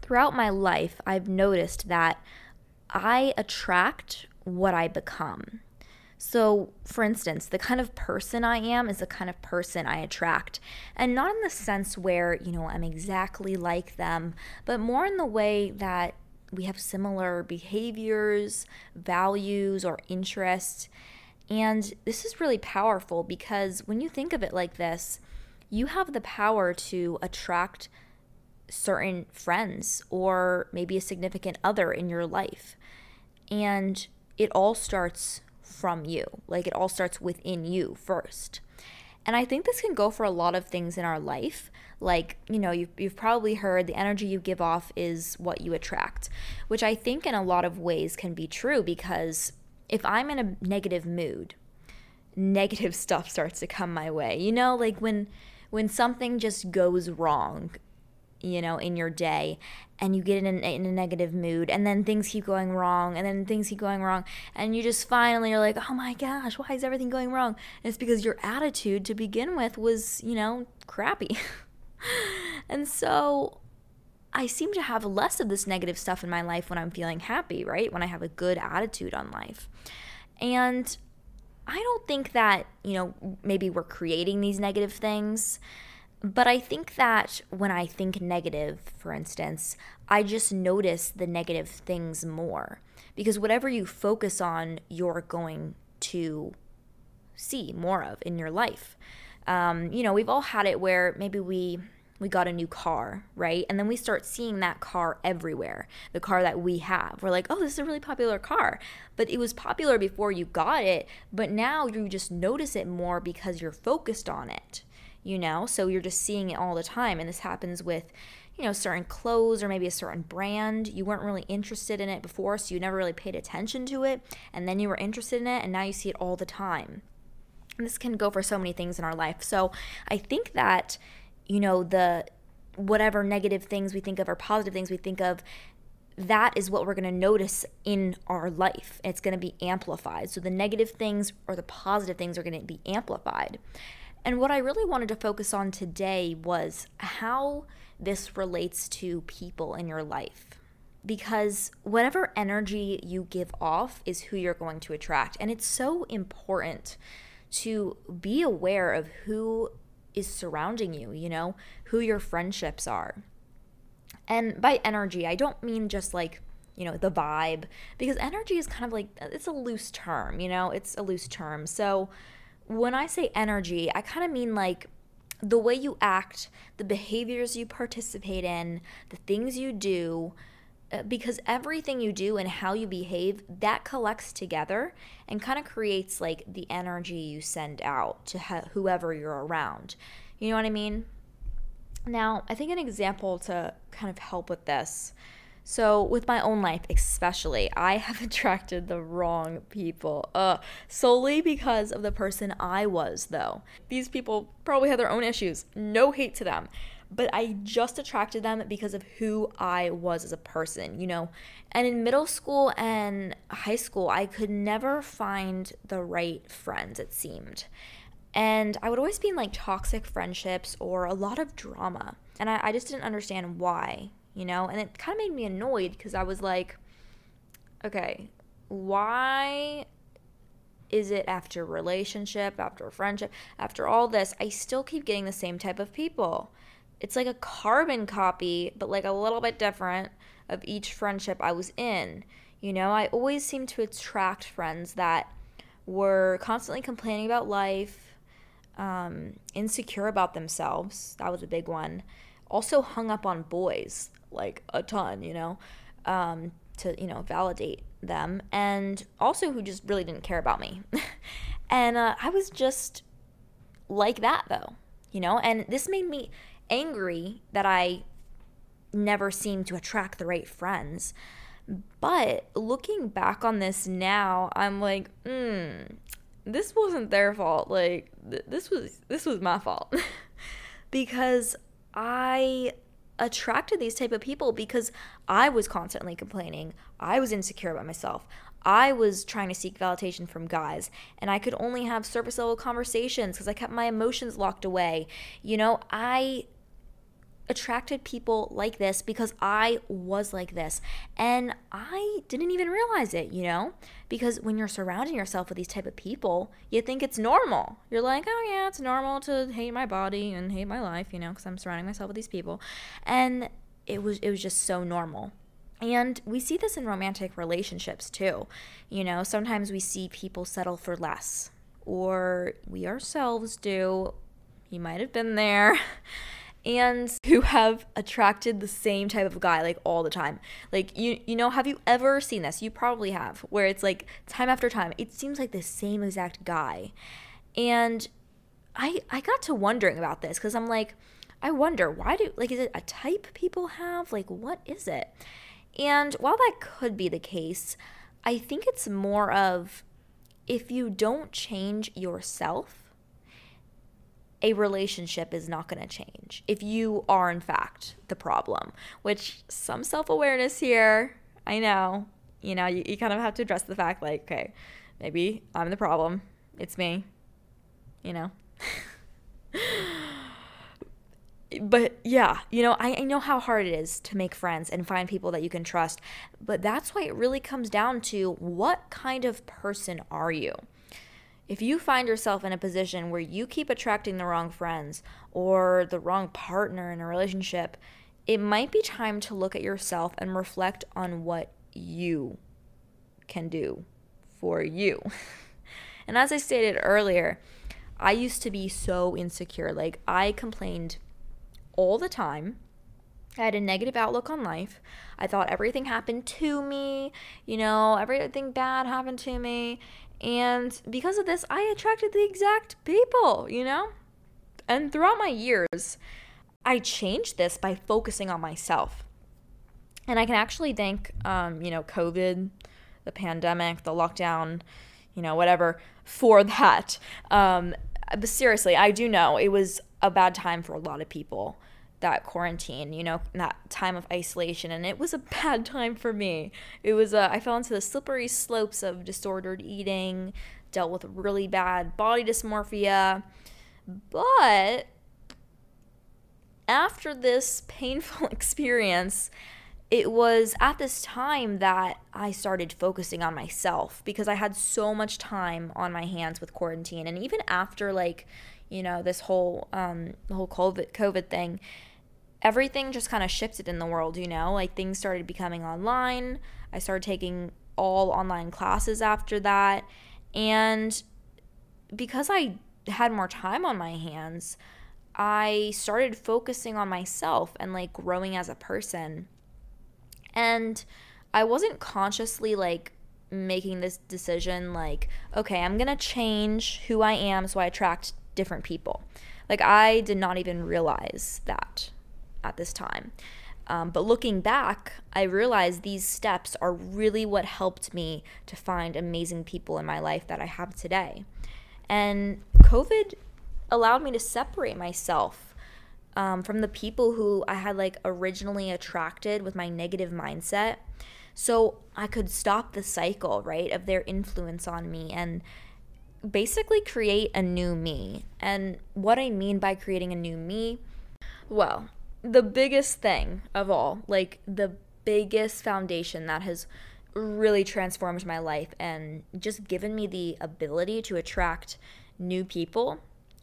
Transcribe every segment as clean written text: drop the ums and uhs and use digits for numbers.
throughout my life, I've noticed that I attract what I become. So, for instance, the kind of person I am is the kind of person I attract. And not in the sense where, I'm exactly like them, but more in the way that we have similar behaviors, values, or interests. And this is really powerful because when you think of it like this, you have the power to attract certain friends or maybe a significant other in your life. And it all starts from you. Like, it all starts within you first. And I think this can go for a lot of things in our life. Like, you've probably heard the energy you give off is what you attract, which I think in a lot of ways can be true, because if I'm in a negative mood, negative stuff starts to come my way. Like when something just goes wrong, in your day, and you get in a negative mood, and then things keep going wrong, and then things keep going wrong, and you just finally are like, oh my gosh, why is everything going wrong? And it's because your attitude to begin with was, crappy. And so I seem to have less of this negative stuff in my life when I'm feeling happy, right? When I have a good attitude on life. And I don't think that, maybe we're creating these negative things. But I think that when I think negative, for instance, I just notice the negative things more. Because whatever you focus on, you're going to see more of in your life. We've all had it where maybe we got a new car, right? And then we start seeing that car everywhere, the car that we have. We're like, oh, this is a really popular car. But it was popular before you got it, but now you just notice it more because you're focused on it. So you're just seeing it all the time. And this happens with, certain clothes or maybe a certain brand. You weren't really interested in it before, so you never really paid attention to it. And then you were interested in it, and now you see it all the time. And this can go for so many things in our life. So I think that, the whatever negative things we think of or positive things we think of, that is what we're going to notice in our life. It's going to be amplified. So the negative things or the positive things are going to be amplified. And what I really wanted to focus on today was how this relates to people in your life. Because whatever energy you give off is who you're going to attract. And it's so important to be aware of who is surrounding you, who your friendships are. And by energy, I don't mean just like, the vibe, because energy is kind of like, it's a loose term, it's a loose term. So when I say energy, I kind of mean like the way you act, the behaviors you participate in, the things you do, because everything you do and how you behave, that collects together and kind of creates like the energy you send out to whoever you're around. You know what I mean? Now, I think an example to kind of help with this. So with my own life especially, I have attracted the wrong people, solely because of the person I was, though. These people probably had their own issues. No hate to them. But I just attracted them because of who I was as a person, And in middle school and high school, I could never find the right friends, it seemed. And I would always be in like toxic friendships or a lot of drama. And I just didn't understand why. And it kind of made me annoyed because I was like, okay, why is it after relationship, after friendship, after all this, I still keep getting the same type of people? It's like a carbon copy, but like a little bit different of each friendship I was in. I always seemed to attract friends that were constantly complaining about life, insecure about themselves. That was a big one. Also hung up on boys, like a ton, to, validate them. And also who just really didn't care about me. And I was just like that, though, and this made me angry that I never seemed to attract the right friends. But looking back on this now, I'm like, this wasn't their fault. Like, this was my fault. Because I attracted these type of people because I was constantly complaining. I was insecure about myself. I was trying to seek validation from guys, and I could only have surface level conversations because I kept my emotions locked away. I attracted people like this because I was like this. And I didn't even realize it, because when you're surrounding yourself with these type of people, you think it's normal. You're like, oh yeah, it's normal to hate my body and hate my life, because I'm surrounding myself with these people. And it was just so normal. And we see this in romantic relationships too. Sometimes we see people settle for less, or we ourselves do. You might have been there. And who have attracted the same type of guy like all the time. Like, have you ever seen this? You probably have, where it's like time after time, it seems like the same exact guy. And I got to wondering about this because I'm like, I wonder, is it a type people have? Like, what is it? And while that could be the case, I think it's more of, if you don't change yourself, a relationship is not going to change if you are in fact the problem, which some self-awareness here. I know, you kind of have to address the fact like, okay, maybe I'm the problem. It's me, But yeah, I know how hard it is to make friends and find people that you can trust, but that's why it really comes down to, what kind of person are you? If you find yourself in a position where you keep attracting the wrong friends or the wrong partner in a relationship, it might be time to look at yourself and reflect on what you can do for you. And as I stated earlier, I used to be so insecure. Like, I complained all the time. I had a negative outlook on life. I thought everything happened to me, everything bad happened to me. And because of this, I attracted the exact people, And throughout my years, I changed this by focusing on myself. And I can actually thank, COVID, the pandemic, the lockdown, whatever, for that. But seriously, I do know it was a bad time for a lot of people, that quarantine, that time of isolation. And it was a bad time for me. It was, I fell into the slippery slopes of disordered eating, dealt with really bad body dysmorphia. But after this painful experience, it was at this time that I started focusing on myself, because I had so much time on my hands with quarantine. And even after, this whole the whole COVID thing, everything just kind of shifted in the world, like things started becoming online. I started taking all online classes after that. And because I had more time on my hands, I started focusing on myself and growing as a person. And I wasn't consciously making this decision okay, I'm going to change who I am so I attract different people. I did not even realize that at this time. But looking back, I realized these steps are really what helped me to find amazing people in my life that I have today. And COVID allowed me to separate myself from the people who I had originally attracted with my negative mindset, so I could stop the cycle, right, of their influence on me and basically create a new me. And what I mean by creating a new me, well, the biggest thing of all, the biggest foundation that has really transformed my life and just given me the ability to attract new people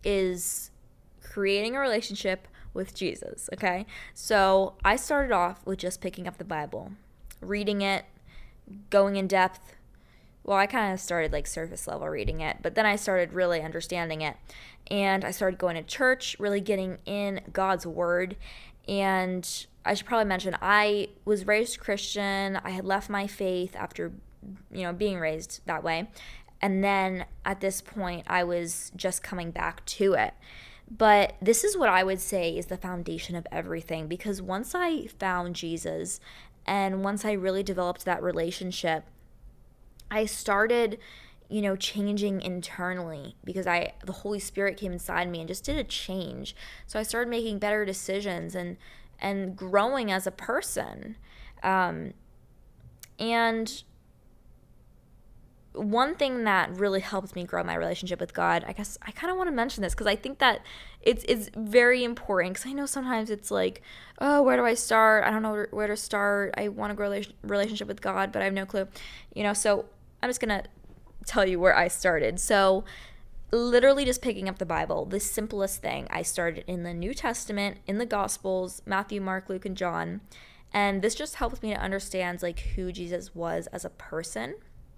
is creating a relationship with Jesus, okay? So I started off with just picking up the Bible, reading it, going in depth. Well, I kind of started surface level reading it, but then I started really understanding it. And I started going to church, really getting in God's word. And I should probably mention, I was raised Christian. I had left my faith after, being raised that way. And then at this point, I was just coming back to it. But this is what I would say is the foundation of everything, because once I found Jesus and once I really developed that relationship, I started, changing internally, because the Holy Spirit came inside me and just did a change. So I started making better decisions and growing as a person. And one thing that really helped me grow my relationship with God, I guess I kind of want to mention this because I think that it's very important, because I know sometimes it's like, oh, where do I start? I don't know where to start. I want to grow a relationship with God, but I have no clue, so I'm just going to tell you where I started. So literally just picking up the Bible, the simplest thing. I started in the New Testament, in the Gospels, Matthew, Mark, Luke, and John. And this just helps me to understand like who Jesus was as a person.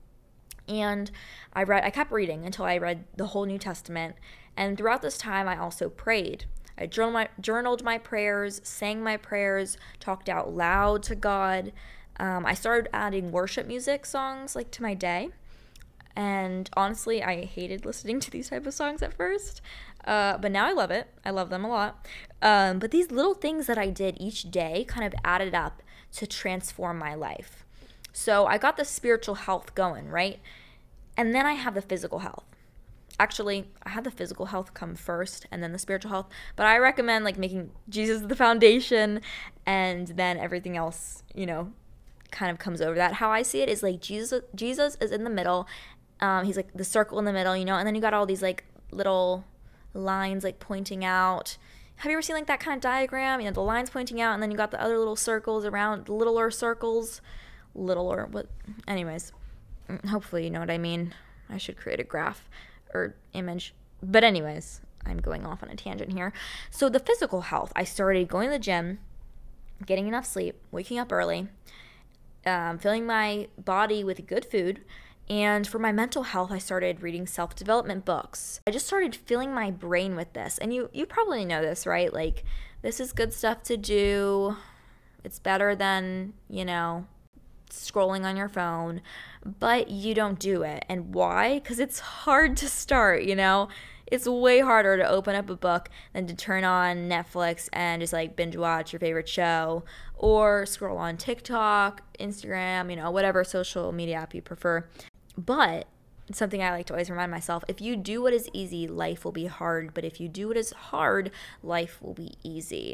And I kept reading until I read the whole New Testament. And throughout this time, I also prayed. I journaled my prayers, sang my prayers, talked out loud to God. I started adding worship music songs like to my day. And honestly, I hated listening to these type of songs at first. But now I love it. I love them a lot. But these little things that I did each day kind of added up to transform my life. So I got the spiritual health going, right? And then I have the physical health. Actually, I had the physical health come first and then the spiritual health. But I recommend like making Jesus the foundation, and then everything else, kind of comes over that. How I see it is like Jesus is in the middle. He's like the circle in the middle, and then you got all these like little lines like pointing out. Have you ever seen like that kind of diagram? The lines pointing out, and then you got the other little circles around, littler circles. Littler, what? Anyways, hopefully you know what I mean. I should create a graph or image. But anyways, I'm going off on a tangent here. So the physical health, I started going to the gym, getting enough sleep, waking up early, filling my body with good food. And for my mental health, I started reading self-development books. I just started filling my brain with this. And you probably know this, right? Like, this is good stuff to do. It's better than, scrolling on your phone. But you don't do it. And why? Because it's hard to start, It's way harder to open up a book than to turn on Netflix and just like binge watch your favorite show, or scroll on TikTok, Instagram, whatever social media app you prefer. But it's something I like to always remind myself: if you do what is easy, life will be hard. But if you do what is hard, life will be easy.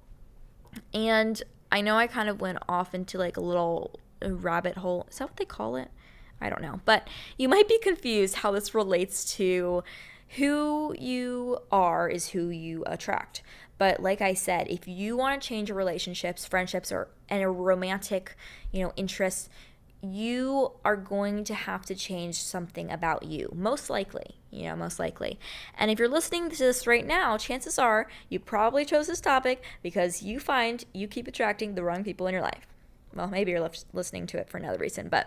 And I know I kind of went off into like a little rabbit hole. Is that what they call it? I don't know. But you might be confused how this relates to who you are is who you attract. But like I said, if you want to change your relationships, friendships, and a romantic, interests, you are going to have to change something about you, most likely. And if you're listening to this right now, chances are you probably chose this topic because you find you keep attracting the wrong people in your life. Well, maybe you're listening to it for another reason, but,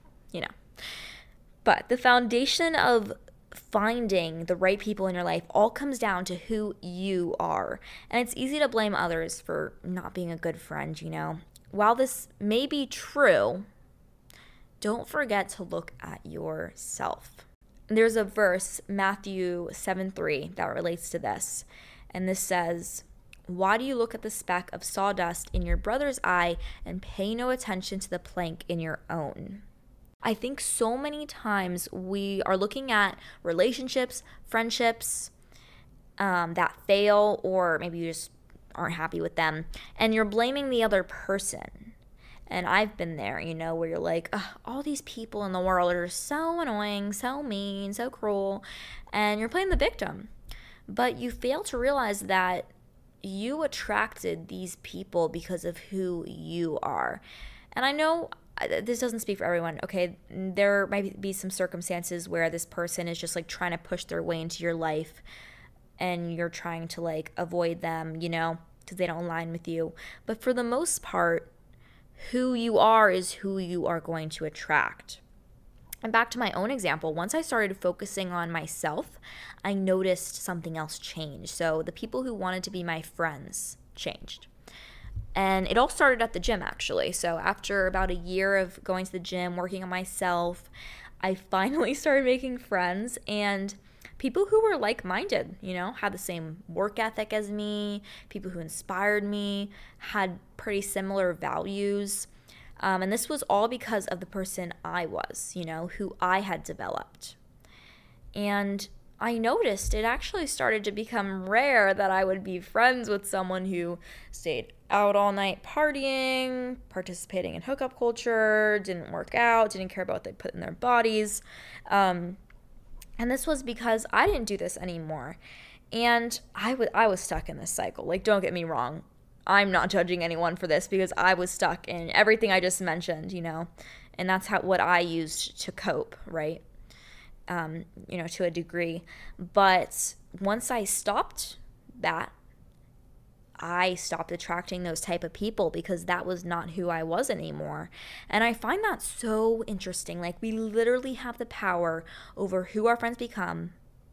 But the foundation of finding the right people in your life all comes down to who you are. And it's easy to blame others for not being a good friend, While this may be true, don't forget to look at yourself. There's a verse, Matthew 7:3, that relates to this. And this says, "Why do you look at the speck of sawdust in your brother's eye and pay no attention to the plank in your own?" I think so many times we are looking at relationships, friendships that fail, or maybe you just aren't happy with them, and you're blaming the other person. And I've been there, where you're like, all these people in the world are so annoying, so mean, so cruel, and you're playing the victim. But you fail to realize that you attracted these people because of who you are. And I know this doesn't speak for everyone, okay? There might be some circumstances where this person is just like trying to push their way into your life and you're trying to like avoid them, because they don't align with you. But for the most part, who you are is who you are going to attract. And back to my own example, once I started focusing on myself, I noticed something else change. So the people who wanted to be my friends changed. And it all started at the gym, actually. So after about a year of going to the gym, working on myself, I finally started making friends and people who were like-minded, had the same work ethic as me, people who inspired me, had pretty similar values. And this was all because of the person I was, who I had developed. And I noticed it actually started to become rare that I would be friends with someone who stayed out all night partying, participating in hookup culture, didn't work out, didn't care about what they put in their bodies. And this was because I didn't do this anymore. And I was stuck in this cycle. Like, don't get me wrong. I'm not judging anyone for this because I was stuck in everything I just mentioned, and that's what I used to cope, right? To a degree. But once I stopped that, I stopped attracting those type of people because that was not who I was anymore. And I find that so interesting. Like, we literally have the power over who our friends become.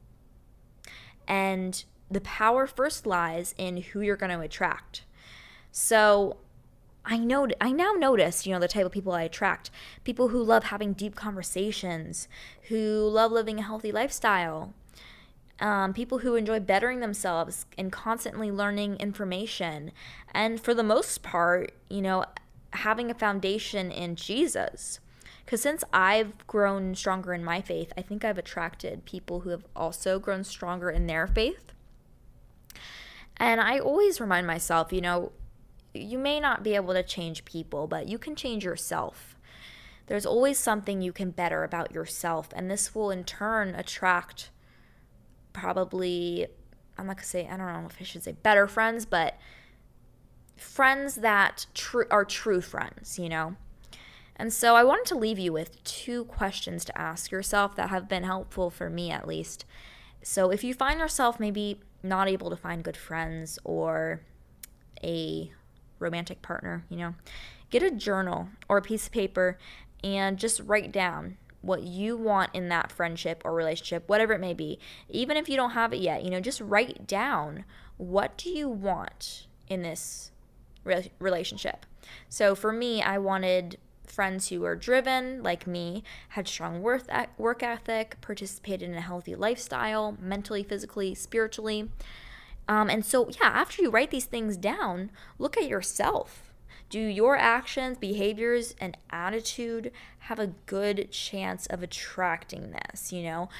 And the power first lies in who you're going to attract. So I now notice, the type of people I attract. People who love having deep conversations, who love living a healthy lifestyle, people who enjoy bettering themselves and constantly learning information. And for the most part, having a foundation in Jesus. Because since I've grown stronger in my faith, I think I've attracted people who have also grown stronger in their faith. And I always remind myself, you may not be able to change people, but you can change yourself. There's always something you can better about yourself, and this will in turn attract probably, I'm not going to say, I don't know if I should say better friends, but friends that are true friends, And so I wanted to leave you with 2 questions to ask yourself that have been helpful for me, at least. So if you find yourself maybe not able to find good friends or a romantic partner, get a journal or a piece of paper and just write down what you want in that friendship or relationship, whatever it may be. Even if you don't have it yet, just write down, what do you want in this relationship? So for me, I wanted friends who were driven like me, had strong work ethic, participated in a healthy lifestyle, mentally, physically, spiritually. And so, after you write these things down, look at yourself. Do your actions, behaviors, and attitude have a good chance of attracting this,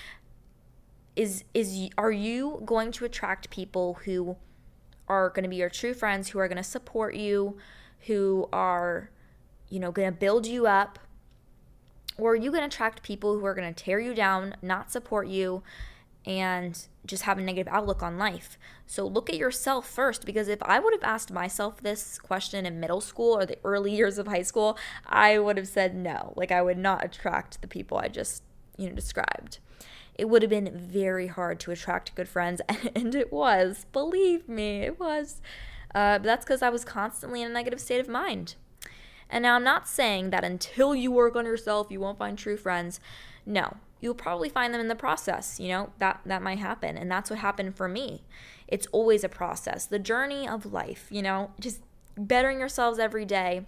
Are you going to attract people who are going to be your true friends, who are going to support you, who are, going to build you up? Or are you going to attract people who are going to tear you down, not support you, and just have a negative outlook on life? So look at yourself first, because if I would have asked myself this question in middle school or the early years of high school, I would have said no. Like, I would not attract the people I just, described. It would have been very hard to attract good friends, and it was. Believe me, it was. But that's because I was constantly in a negative state of mind. And now I'm not saying that until you work on yourself, you won't find true friends. No. You'll probably find them in the process, that might happen. And that's what happened for me. It's always a process. The journey of life, just bettering yourselves every day.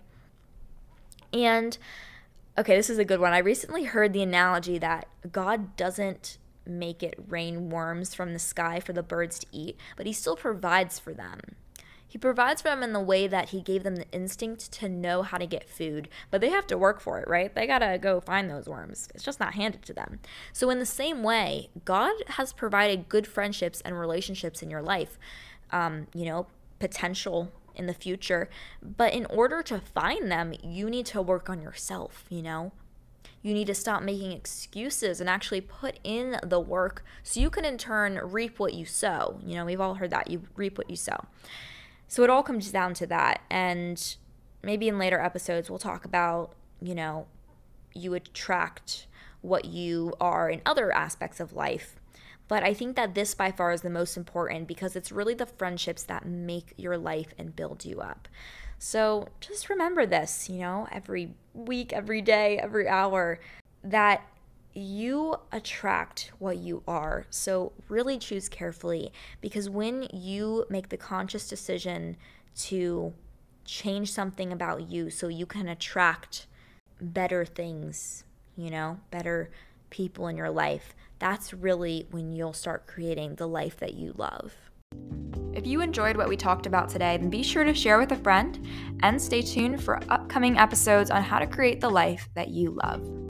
And, okay, this is a good one. I recently heard the analogy that God doesn't make it rain worms from the sky for the birds to eat, but he still provides for them. He provides for them in the way that he gave them the instinct to know how to get food, but they have to work for it, right? They got to go find those worms. It's just not handed to them. So in the same way, God has provided good friendships and relationships in your life, potential in the future. But in order to find them, you need to work on yourself, You need to stop making excuses and actually put in the work so you can in turn reap what you sow. We've all heard that. You reap what you sow. So it all comes down to that. And maybe in later episodes, we'll talk about, you attract what you are in other aspects of life. But I think that this by far is the most important because it's really the friendships that make your life and build you up. So just remember this, every week, every day, every hour, that you attract what you are. So really choose carefully, because when you make the conscious decision to change something about you so you can attract better things, better people in your life, that's really when you'll start creating the life that you love. If you enjoyed what we talked about today, then be sure to share with a friend and stay tuned for upcoming episodes on how to create the life that you love.